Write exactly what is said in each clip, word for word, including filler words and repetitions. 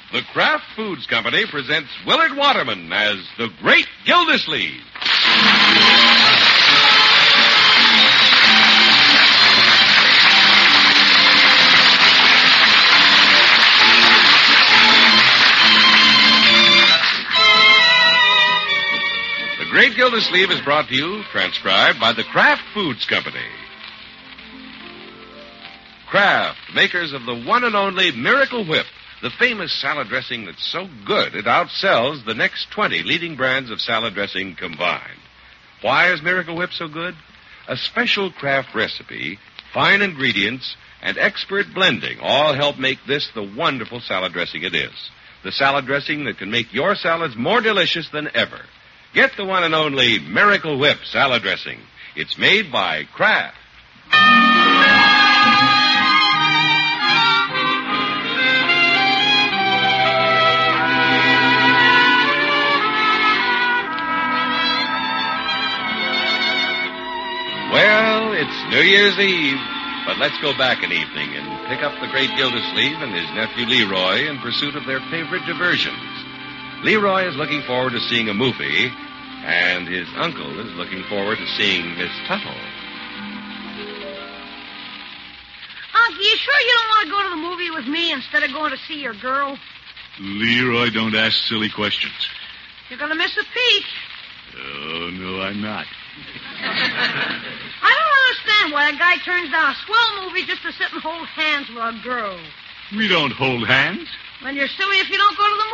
The Kraft Foods Company presents Willard Waterman as the Great Gildersleeve. The Great Gildersleeve is brought to you, transcribed by the Kraft Foods Company. Kraft, makers of the one and only Miracle Whip, the famous salad dressing that's so good it outsells the next twenty leading brands of salad dressing combined. Why is Miracle Whip so good? A special Kraft recipe, fine ingredients, and expert blending all help make this the wonderful salad dressing it is. The salad dressing that can make your salads more delicious than ever. Get the one and only Miracle Whip salad dressing. It's made by Kraft. Well, it's New Year's Eve, but let's go back an evening and pick up the Great Gildersleeve and his nephew Leroy in pursuit of their favorite diversions. Leroy is looking forward to seeing a movie, and his uncle is looking forward to seeing Miss Tuttle. Uncle, you sure you don't want to go to the movie with me instead of going to see your girl? Leroy, don't ask silly questions. You're going to miss a peek. Oh, no, I'm not. I don't understand why a guy turns down a swell movie just to sit and hold hands with a girl. We don't hold hands. Then you're silly if you don't go to the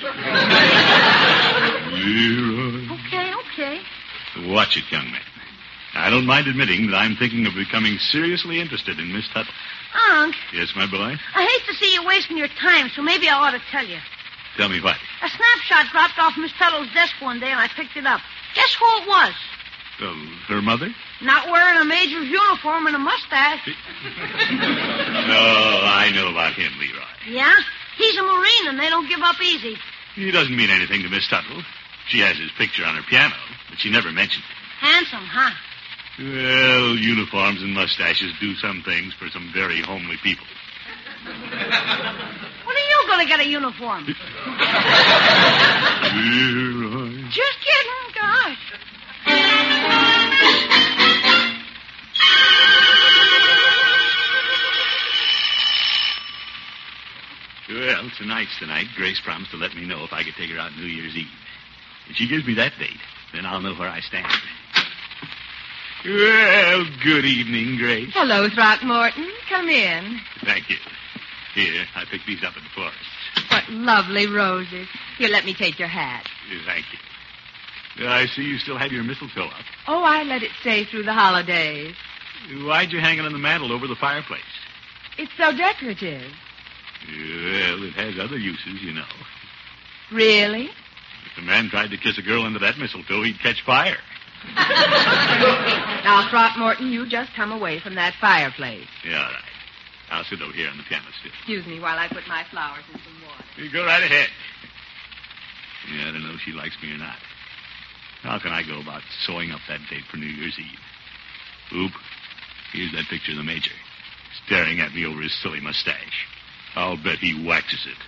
movie. Leroy. Okay, okay. Watch it, young man. I don't mind admitting that I'm thinking of becoming seriously interested in Miss Tuttle. Unc. Yes, my boy? I hate to see you wasting your time, so maybe I ought to tell you. Tell me what? A snapshot dropped off Miss Tuttle's desk one day, and I picked it up. Guess who it was? Uh, her mother? Not wearing a major's uniform and a mustache. No, I know about him, Leroy. Yeah? He's a Marine, and they don't give up easy. He doesn't mean anything to Miss Tuttle. She has his picture on her piano, but she never mentioned it. Handsome, huh? Well, uniforms and mustaches do some things for some very homely people. When are you going to get a uniform? Leroy. Just kidding, gosh. Well, tonight's the night. Grace promised to let me know if I could take her out New Year's Eve. If she gives me that date, then I'll know where I stand. Well, good evening, Grace. Hello, Throckmorton. Come in. Thank you. Here, I picked these up at the florist. What lovely roses. Here, let me take your hat. Thank you. I see you still have your mistletoe up. Oh, I let it stay through the holidays. Why'd you hang it on the mantel over the fireplace? It's so decorative. Well, it has other uses, you know. Really? If a man tried to kiss a girl under that mistletoe, he'd catch fire. Now, Throckmorton, you just come away from that fireplace. Yeah, all right. I'll sit over here on the piano stool. Excuse me while I put my flowers in some water. You go right ahead. Yeah, I don't know if she likes me or not. How can I go about sewing up that date for New Year's Eve? Oop, here's that picture of the Major, staring at me over his silly mustache. I'll bet he waxes it.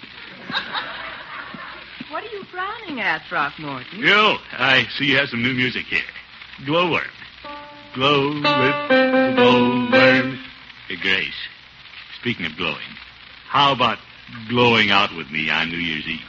What are you frowning at, Throckmorton? Yo, I see you have some new music here. Glowworm. Glow with glowworm. Hey, Grace, speaking of glowing, how about glowing out with me on New Year's Eve?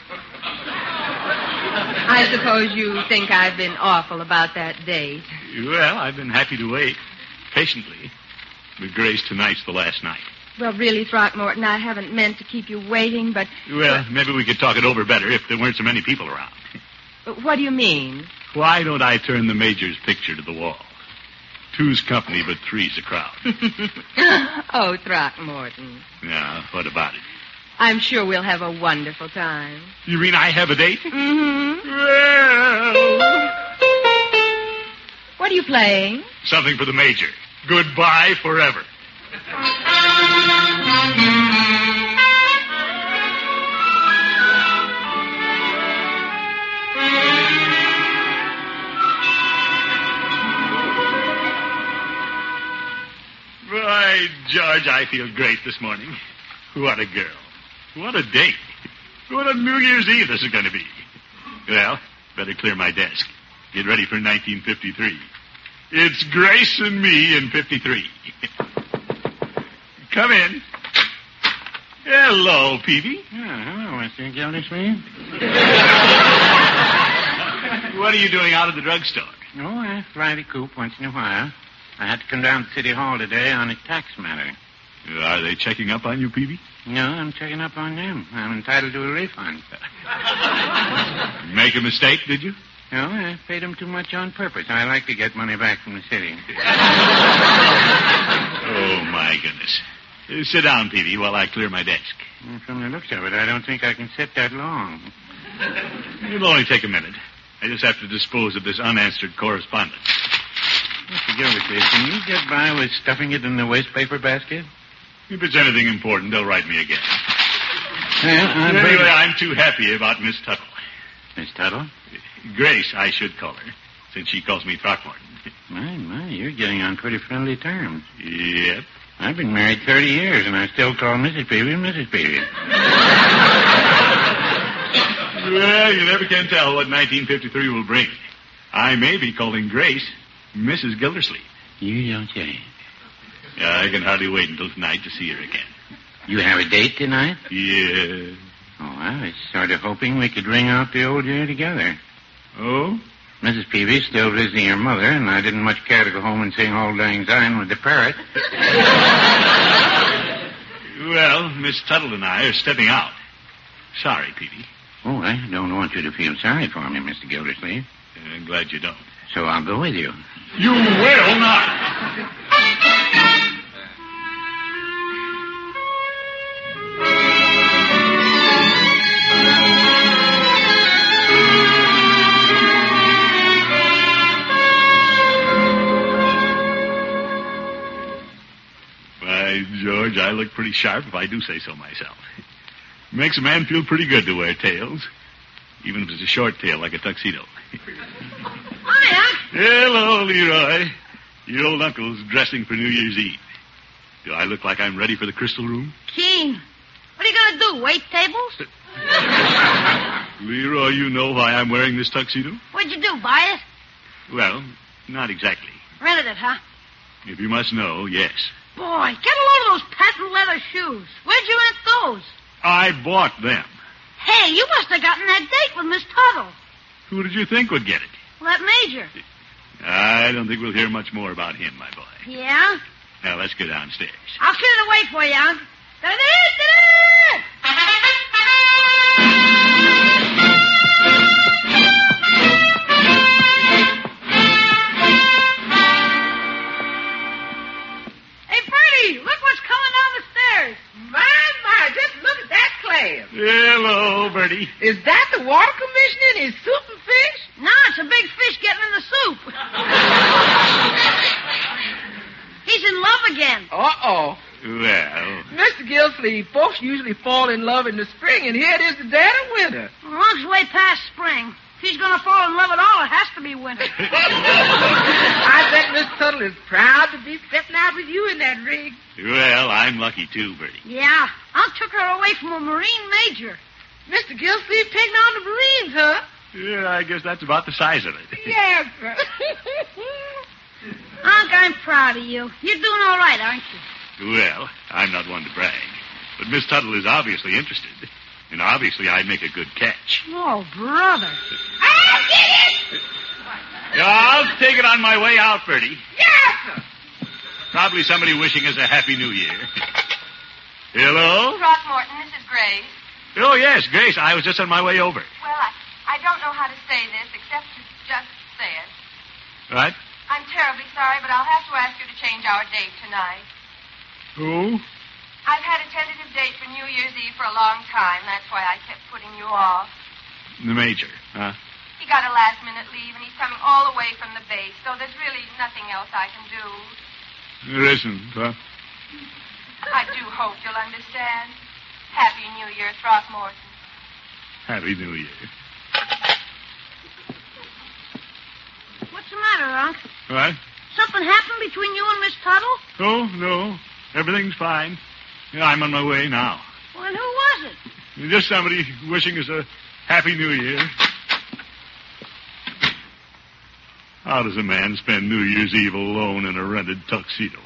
I suppose you think I've been awful about that date. Well, I've been happy to wait, patiently. But, Grace, tonight's the last night. Well, really, Throckmorton, I haven't meant to keep you waiting, but... Well, maybe we could talk it over better if there weren't so many people around. What do you mean? Why don't I turn the Major's picture to the wall? Two's company, but three's a crowd. Oh, Throckmorton. Now, what about it? I'm sure we'll have a wonderful time. You mean I have a date? Mm-hmm. Well... What are you playing? Something for the Major. Goodbye forever. By George, I feel great this morning. What a girl. What a date. What a New Year's Eve this is going to be. Well, better clear my desk. Get ready for nineteen fifty-three. It's Grace and me in fifty-three. Come in. Hello, Peavy. Oh, hello, Mister Gildersleeve. What are you doing out of the drugstore? Oh, I fly the coop once in a while. I had to come down to City Hall today on a tax matter. Are they checking up on you, Peavy? No, I'm checking up on them. I'm entitled to a refund. Make a mistake, did you? No, I paid them too much on purpose. I like to get money back from the city. Oh, my goodness. Uh, sit down, Peavy, while I clear my desk. Well, from the looks of it, I don't think I can sit that long. It'll only take a minute. I just have to dispose of this unanswered correspondence. Mister Gildersleeve, can you get by with stuffing it in the waste paper basket? If it's anything important, they'll write me again. Well, I'm anyway, afraid- I'm too happy about Miss Tuttle. Miss Tuttle? Grace, I should call her, since she calls me Throckmorton. My, my, you're getting on pretty friendly terms. Yep. I've been married thirty years, and I still call Missus Peavy Missus Peavy. Well, you never can tell what nineteen fifty-three will bring. I may be calling Grace Missus Gildersleeve. You don't say. Yeah, I can hardly wait until tonight to see her again. You have a date tonight? Yeah. Oh, I was sort of hoping we could ring out the old year together. Oh? Missus Peavy's still visiting her mother, and I didn't much care to go home and sing Auld Lang Syne with the parrot. Well, Miss Tuttle and I are stepping out. Sorry, Peavy. Oh, I don't want you to feel sorry for me, Mister Gildersleeve. I'm glad you don't. So I'll go with you. You will not! By George, I look pretty sharp if I do say so myself. Makes a man feel pretty good to wear tails, even if it's a short tail like a tuxedo. Hi, Unc. Hello, Leroy. Your old uncle's dressing for New Year's Eve. Do I look like I'm ready for the crystal room? Keen. What are you going to do, wait tables? Leroy, you know why I'm wearing this tuxedo? What'd you do, buy it? Well, not exactly. Rented it, huh? If you must know, yes. Boy, get a load of those patent leather shoes. Where'd you rent those? I bought them. Hey, you must have gotten that date with Miss Tuttle. Who did you think would get it? Well, that major. I don't think we'll hear much more about him, my boy. Yeah? Now, let's go downstairs. I'll clear the way for you, Unc. Hey, Bertie, look what's coming down the stairs. My, my, just look at that class. Hello, Bertie. Is that the water commissioner and his soup and fish? No, it's a big fish getting in the soup. He's in love again. Uh-oh. Well, Mister Gilsleeve, folks usually fall in love in the spring, and here it is the dead of winter. Well, Unc's way past spring. If he's going to fall in love at all, it has to be winter. I bet Miss Tuttle is proud to be stepping out with you in that rig. well, I'm lucky too, Bertie. Yeah, Unc took her away from a Marine major. Mister Gilsleeve taking on the Marines, huh? Yeah, I guess that's about the size of it. Yes, sir. Unc, I'm proud of you. You're doing all right, aren't you? Well, I'm not one to brag, but Miss Tuttle is obviously interested, and obviously I make a good catch. Oh, brother. I'll get it! Yeah, I'll take it on my way out, Bertie. Yes, sir. Probably somebody wishing us a Happy New Year. Hello? Throckmorton, this is Grace. Oh, yes, Grace. I was just on my way over. Well, I, I don't know how to say this except to just say it. What? I'm terribly sorry, but I'll have to ask you to change our date tonight. Who? I've had a tentative date for New Year's Eve for a long time. That's why I kept putting you off. The Major, huh? He got a last-minute leave, and he's coming all the way from the base, so there's really nothing else I can do. There isn't, huh? I do hope you'll understand. Happy New Year, Throckmorton. Happy New Year. What's the matter, Unc? What? Something happened between you and Miss Tuttle? Oh, no. Everything's fine. Yeah, I'm on my way now. Well, who was it? Just somebody wishing us a happy New Year. How does a man spend New Year's Eve alone in a rented tuxedo?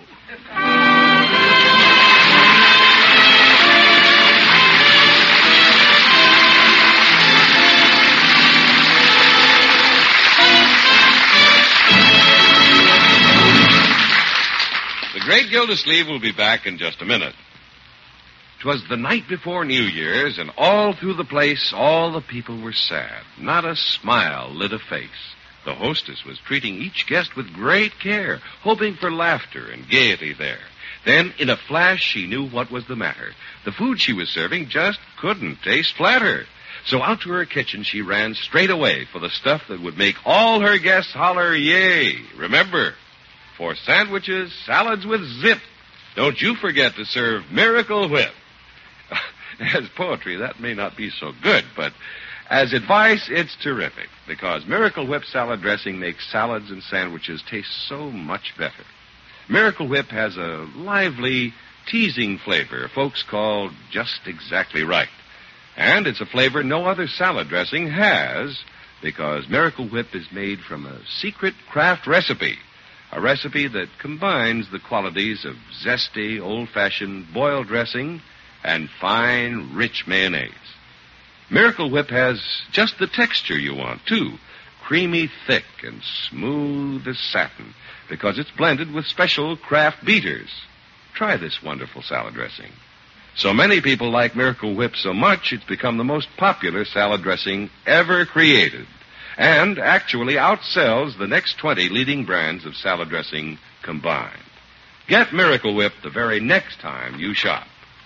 The Great Gildersleeve will be back in just a minute. 'Twas the night before New Year's, and all through the place, all the people were sad. Not a smile lit a face. The hostess was treating each guest with great care, hoping for laughter and gaiety there. Then, in a flash, she knew what was the matter. The food she was serving just couldn't taste flatter. So out to her kitchen she ran straight away for the stuff that would make all her guests holler, yay. Remember, for sandwiches, salads with zip, don't you forget to serve Miracle Whip. As poetry, that may not be so good, but as advice, it's terrific, because Miracle Whip salad dressing makes salads and sandwiches taste so much better. Miracle Whip has a lively, teasing flavor folks call just exactly right. And it's a flavor no other salad dressing has, because Miracle Whip is made from a secret craft recipe, a recipe that combines the qualities of zesty, old-fashioned boiled dressing and fine, rich mayonnaise. Miracle Whip has just the texture you want, too. Creamy thick and smooth as satin, because it's blended with special craft beaters. Try this wonderful salad dressing. So many people like Miracle Whip so much, it's become the most popular salad dressing ever created, and actually outsells the next twenty leading brands of salad dressing combined. Get Miracle Whip the very next time you shop.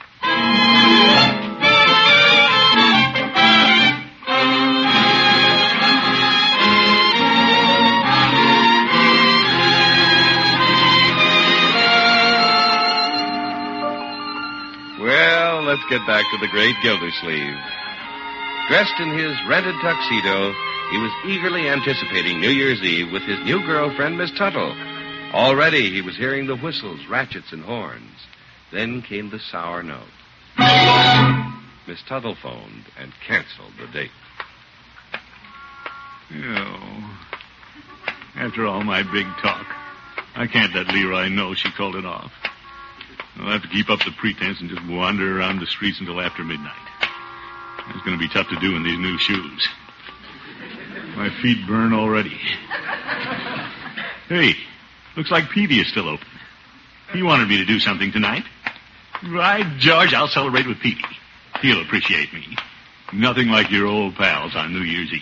Well, let's get back to the Great Gildersleeve. Dressed in his rented tuxedo, he was eagerly anticipating New Year's Eve with his new girlfriend, Miss Tuttle. Already he was hearing the whistles, ratchets, and horns. Then came the sour note. Miss Tuttle phoned and canceled the date. Oh, after all my big talk, I can't let Leroy know she called it off. I'll have to keep up the pretense and just wander around the streets until after midnight. It's going to be tough to do in these new shoes. My feet burn already. Hey, looks like Peavy is still open. He wanted me to do something tonight. Right, George, I'll celebrate with Peavy. He'll appreciate me. Nothing like your old pals on New Year's Eve.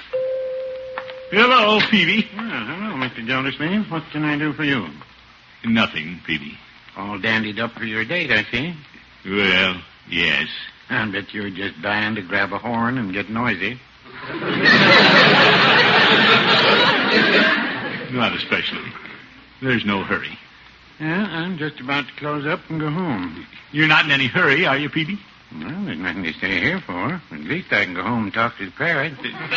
Hello, Peavy. Well, hello, Mister Gildersleeve. What can I do for you? Nothing, Peavy. All dandied up for your date, I see. Well, yes. I bet you're just dying to grab a horn and get noisy. Not especially. There's no hurry. Yeah, I'm just about to close up and go home. You're not in any hurry, are you, Peavy? Well, there's nothing to stay here for. At least I can go home and talk to the parrot.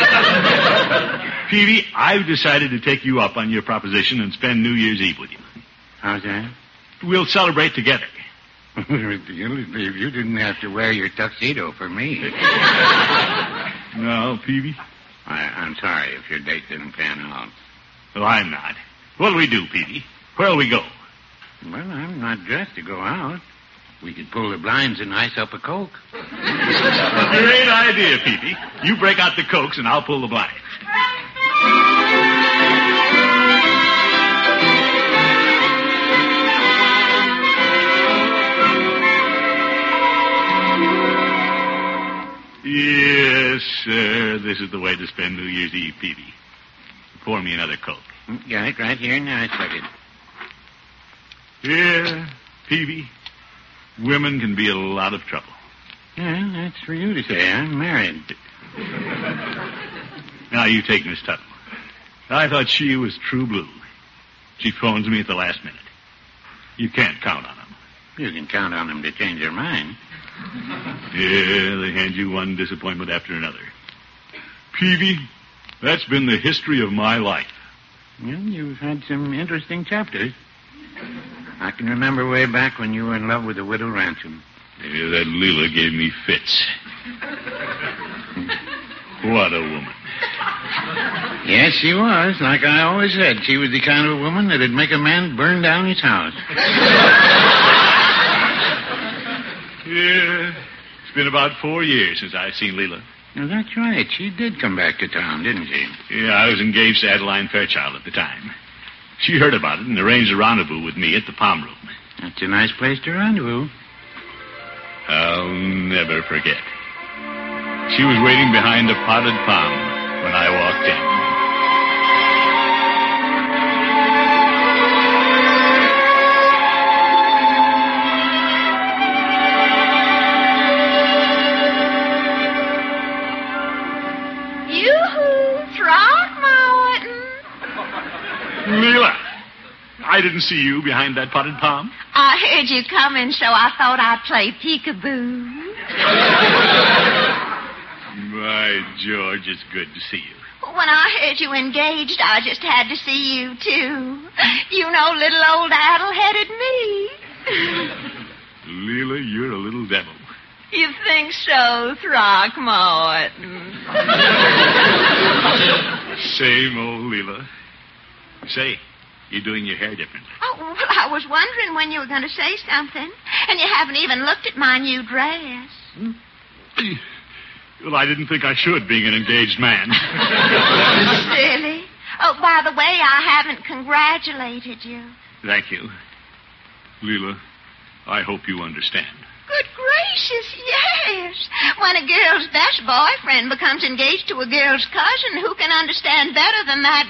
Peavy, I've decided to take you up on your proposition and spend New Year's Eve with you. How's that? We'll celebrate together. Mister Gildersleeve, you didn't have to wear your tuxedo for me. No, Peavy? I, I'm sorry if your date didn't pan out. Well, I'm not. What'll we do, Peavy? Where'll we go? Well, I'm not dressed to go out. We could pull the blinds and ice up a Coke. Great idea, Peavy. You break out the Cokes and I'll pull the blinds. Yes, sir. This is the way to spend New Year's Eve, Peavy. Pour me another Coke. Got it right here in the ice bucket. Yeah, Peavy. Women can be a lot of trouble. Yeah, that's for you to say. I'm married. Now, you take Miss Tuttle. I thought she was true blue. She phones me at the last minute. You can't count on them. You can count on them to change their mind. Yeah, they hand you one disappointment after another. Peavy, that's been the history of my life. Well, you've had some interesting chapters. I can remember way back when you were in love with the widow Ransom. Yeah, that Leela gave me fits. What a woman. Yes, she was. Like I always said, she was the kind of woman that'd make a man burn down his house. Yeah. It's been about four years since I've seen Leela. Well, that's right. She did come back to town, didn't she? Yeah, I was engaged to Adeline Fairchild at the time. She heard about it and arranged a rendezvous with me at the Palm Room. That's a nice place to rendezvous. I'll never forget. She was waiting behind a potted palm when I walked in. Yoo-hoo, Throckmorton. Leela, I didn't see you behind that potted palm. I heard you coming, so I thought I'd play peekaboo. By George, it's good to see you. When I heard you engaged, I just had to see you, too. You know little old addle-headed me. Leela, you're a little devil. You think so, Throckmorton? Same old Leela. Say, you're doing your hair differently. Oh, well, I was wondering when you were going to say something. And you haven't even looked at my new dress. Well, I didn't think I should, being an engaged man. Silly. Oh, by the way, I haven't congratulated you. Thank you. Leela, I hope you understand. Good gracious, yes. When a girl's best boyfriend becomes engaged to a girl's cousin, who can understand better than that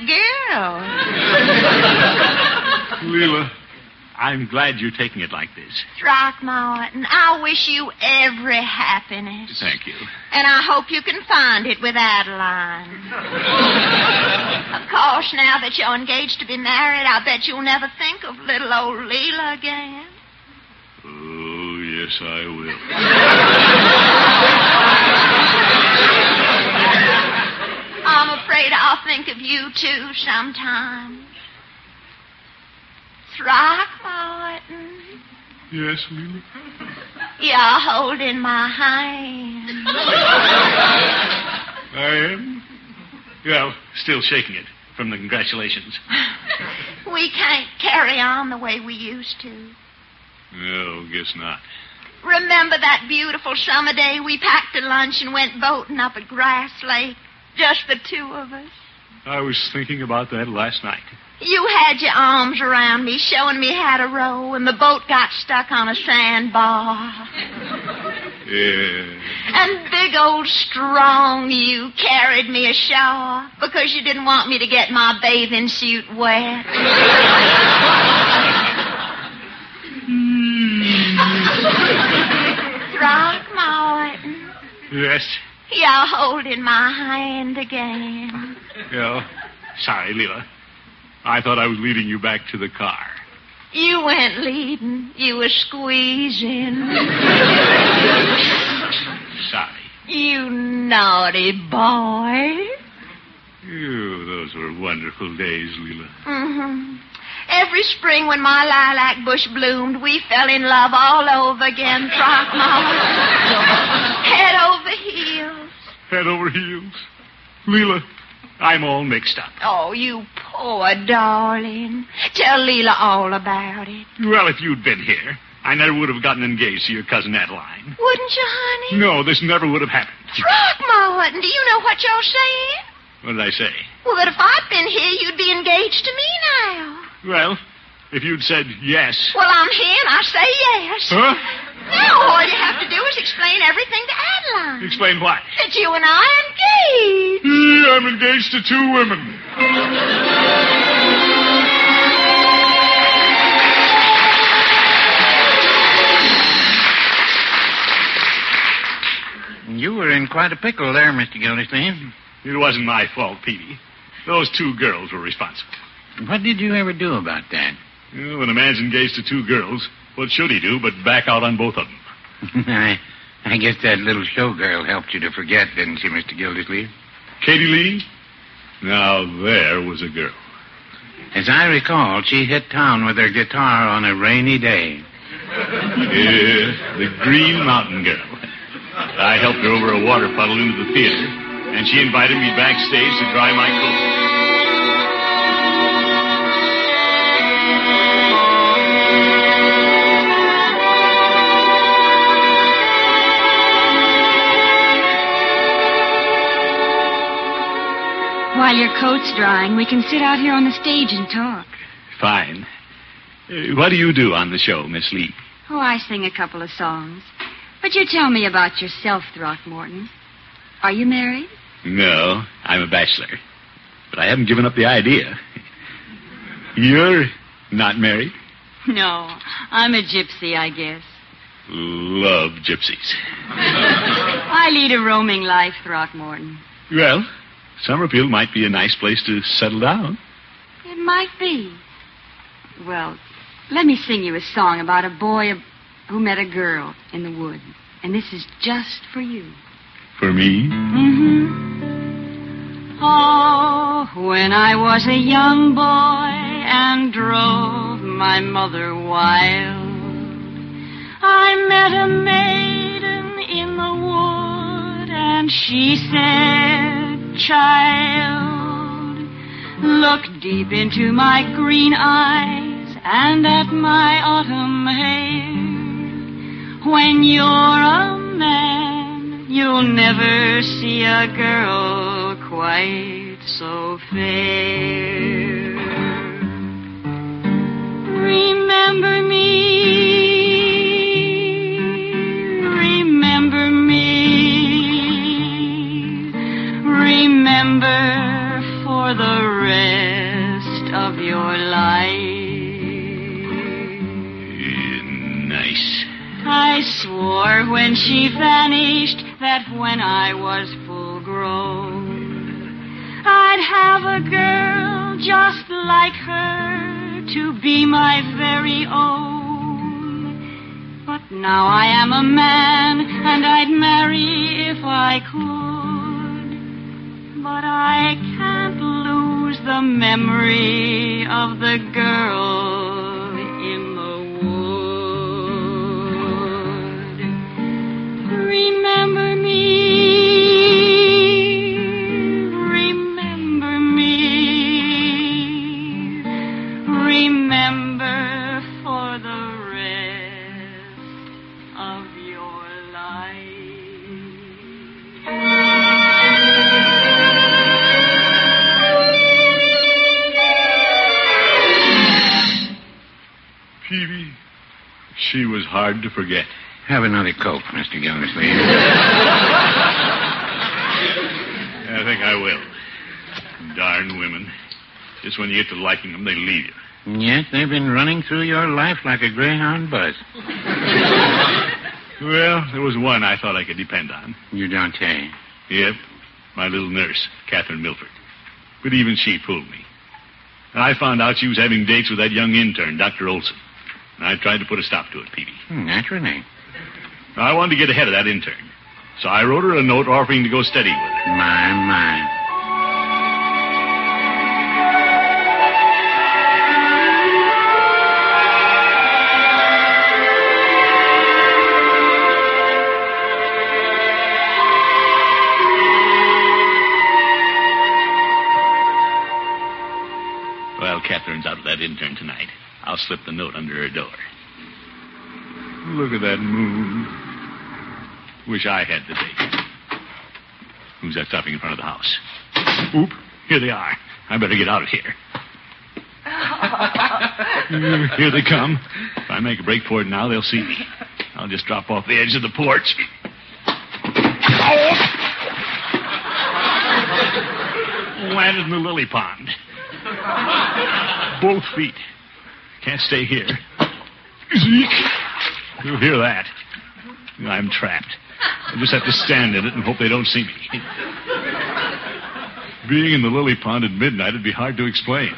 girl? Leela, I'm glad you're taking it like this. Throckmorton, I wish you every happiness. Thank you. And I hope you can find it with Adeline. Of course, now that you're engaged to be married, I bet you'll never think of little old Leela again. Oh, yes, I will. I'm afraid I'll think of you, too, sometimes. Throckmorton. Yes, Leela? You're holding my hand. I am? Well, still shaking it from the congratulations. We can't carry on the way we used to. No, guess not. Remember that beautiful summer day we packed a lunch and went boating up at Grass Lake? Just the two of us. I was thinking about that last night. You had your arms around me, showing me how to row, and the boat got stuck on a sandbar. Yeah. And big old strong you carried me ashore because you didn't want me to get my bathing suit wet. Throckmorton. Yes? You're holding my hand again. Yeah. Sorry, Leela. I thought I was leading you back to the car. You weren't leading. You were squeezing. Sorry. You naughty boy. Ew, those were wonderful days, Leela. Mm-hmm. Every spring when my lilac bush bloomed, we fell in love all over again, Throckmorton. Head over heels. Head over heels? Leela, I'm all mixed up. Oh, you poor darling. Tell Leela all about it. Well, if you'd been here, I never would have gotten engaged to your cousin Adeline. Wouldn't you, honey? No, this never would have happened. Throckmorton, do you know what you're saying? What did I say? Well, that if I'd been here, you'd be engaged to me now. Well, if you'd said yes. Well, I'm here and I say yes. Huh? Now all you have to do is explain everything to Adeline. Explain what? That you and I are engaged. Yeah, I'm engaged to two women. You were in quite a pickle there, Mister Gildersleeve. It wasn't my fault, Peavy. Those two girls were responsible. What did you ever do about that? Well, when a man's engaged to two girls, what should he do but back out on both of them? I, I guess that little showgirl helped you to forget, didn't she, Mister Gildersleeve? Katie Lee? Now, there was a girl. As I recall, she hit town with her guitar on a rainy day. Yeah, the Green Mountain Girl. I helped her over a water puddle into the theater, and she invited me backstage to dry my clothes. While your coat's drying, we can sit out here on the stage and talk. Fine. Uh, what do you do on the show, Miss Lee? Oh, I sing a couple of songs. But you tell me about yourself, Throckmorton. Are you married? No, I'm a bachelor. But I haven't given up the idea. You're not married? No, I'm a gypsy, I guess. Love gypsies. I lead a roaming life, Throckmorton. Well, Summerfield might be a nice place to settle down. It might be. Well, let me sing you a song about a boy who met a girl in the woods. And this is just for you. For me? Mm-hmm. Oh, when I was a young boy and drove my mother wild, I met a maiden in the wood, and she said, "Child, look deep into my green eyes and at my autumn hair. When you're a man, you'll never see a girl quite so fair. Remember me, remember me, remember for the rest of your life." Nice. I swore when she vanished that when I was full grown, I'd have a girl just like her to be my very own. But now I am a man, and I'd marry if I could. But I can't lose the memory of the girl in the wood. Remember me, remember me, remember for the rest of your life. Peavy, she was hard to forget. Have another Coke, Mister Gildersleeve. I think I will. Darn women. Just when you get to liking them, they leave you. Yes, they've been running through your life like a greyhound buzz. Well, there was one I thought I could depend on. You don't say. Yep, my little nurse, Catherine Milford. But even she fooled me. I found out she was having dates with that young intern, Doctor Olson. And I tried to put a stop to it, Peavy. Naturally. I wanted to get ahead of that intern. So I wrote her a note offering to go steady with her. My, my. Well, Catherine's out with that intern tonight. I'll slip the note under her door. Look at that moon. Wish I had the date. Who's that stopping in front of the house? Oop, here they are. I better get out of here. Here they come. If I make a break for it now, they'll see me. I'll just drop off the edge of the porch. Landed in the lily pond. Both feet. Can't stay here. Zeke. You'll hear that. I'm trapped. I just have to stand in it and hope they don't see me. Being in the lily pond at midnight would be hard to explain.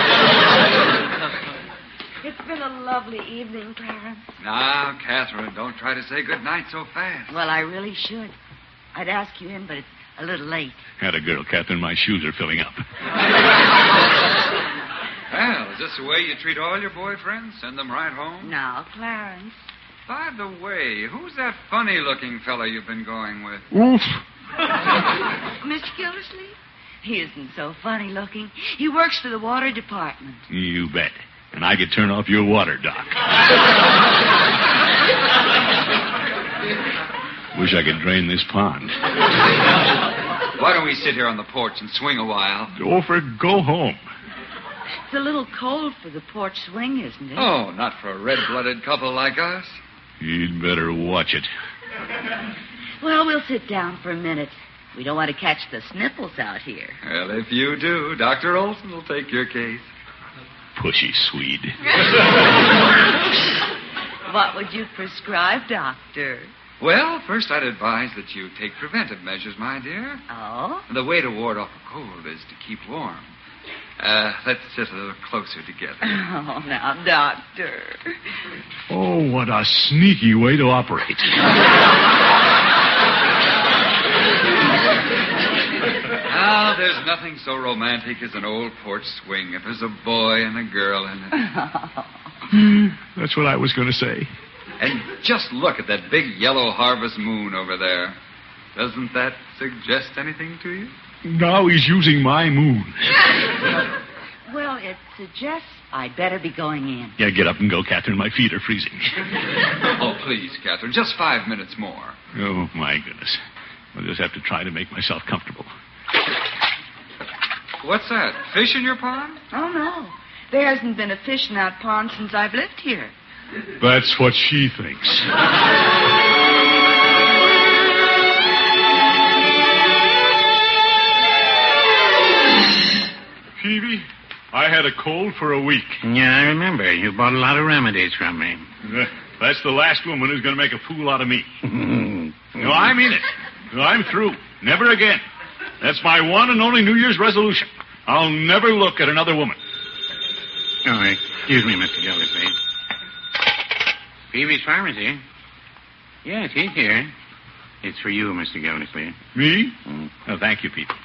It's been a lovely evening, Clarence. Now, Catherine, don't try to say good night so fast. Well, I really should. I'd ask you in, but it's a little late. Had a girl, Catherine. My shoes are filling up. Well, is this the way you treat all your boyfriends? Send them right home? No, Clarence. By the way, who's that funny-looking fellow you've been going with? Oof. Mister Gildersleeve? He isn't so funny looking. He works for the water department. You bet. And I could turn off your water, Doc. Wish I could drain this pond. Why don't we sit here on the porch and swing a while? Gopher, go home. It's a little cold for the porch swing, isn't it? Oh, not for a red-blooded couple like us. You'd better watch it. Well, we'll sit down for a minute. We don't want to catch the sniffles out here. Well, if you do, Doctor Olson will take your case. Pushy Swede. What would you prescribe, Doctor? Well, first I'd advise that you take preventive measures, my dear. Oh? The way to ward off a cold is to keep warm. Uh, let's sit a little closer together. Oh, now, Doctor. Oh, what a sneaky way to operate. Now, there's nothing so romantic as an old porch swing if there's a boy and a girl in it. That's what I was going to say. And just look at that big yellow harvest moon over there. Doesn't that suggest anything to you? Now he's using my moon. Well, it suggests I'd better be going in. Yeah, get up and go, Catherine. My feet are freezing. Oh, please, Catherine. Just five minutes more. Oh, my goodness. I'll just have to try to make myself comfortable. What's that? Fish in your pond? Oh, no. There hasn't been a fish in that pond since I've lived here. That's what she thinks. Peavy, I had a cold for a week. Yeah, I remember. You bought a lot of remedies from me. Uh, that's the last woman who's going to make a fool out of me. No, I mean it. No, I'm through. Never again. That's my one and only New Year's resolution. I'll never look at another woman. Oh, excuse me, Mister Gildersleeve. Peavy's Pharmacy. Yes, he's here. It's for you, Mister Gildersleeve. Me? Mm. Oh, thank you, Pete.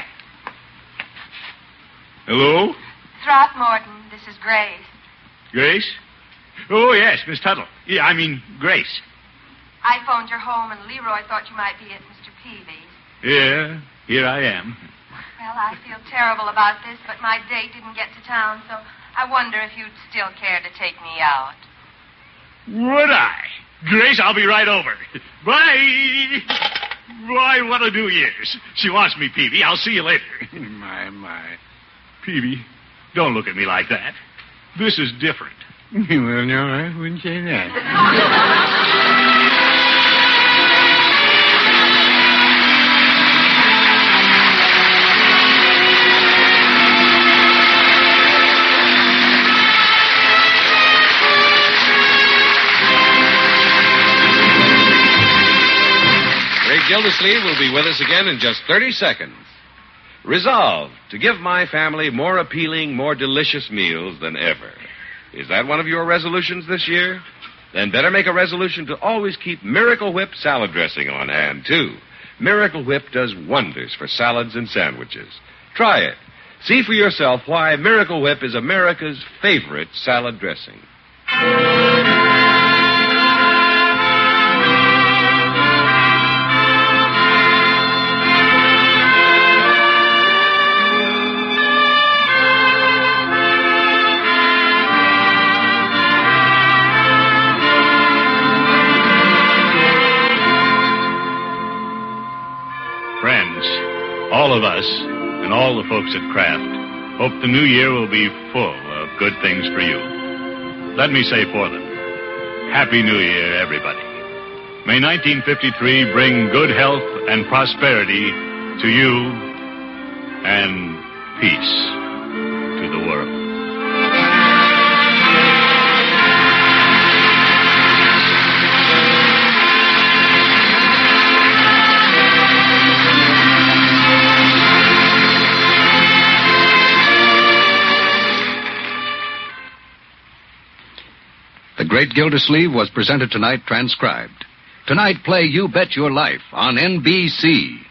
Hello? Throckmorton, this is Grace. Grace? Oh, yes, Miss Tuttle. Yeah, I mean, Grace. I phoned your home, and Leroy thought you might be at Mister Peavy's. Yeah, here I am. Well, I feel terrible about this, but my date didn't get to town, so I wonder if you'd still care to take me out. Would I? Grace, I'll be right over. Bye. Boy, what a New Year's. She wants me, Peavy. I'll see you later. My, my. Peavy, don't look at me like that. This is different. Well, no, I wouldn't say that. Ray Gildersleeve will be with us again in just thirty seconds. Resolved to give my family more appealing, more delicious meals than ever. Is that one of your resolutions this year? Then better make a resolution to always keep Miracle Whip salad dressing on hand, too. Miracle Whip does wonders for salads and sandwiches. Try it. See for yourself why Miracle Whip is America's favorite salad dressing. All of us, and all the folks at Kraft, hope the new year will be full of good things for you. Let me say for them, Happy New Year, everybody. May nineteen fifty-three bring good health and prosperity to you and peace to the world. The Great Gildersleeve was presented tonight transcribed. Tonight play You Bet Your Life on N B C.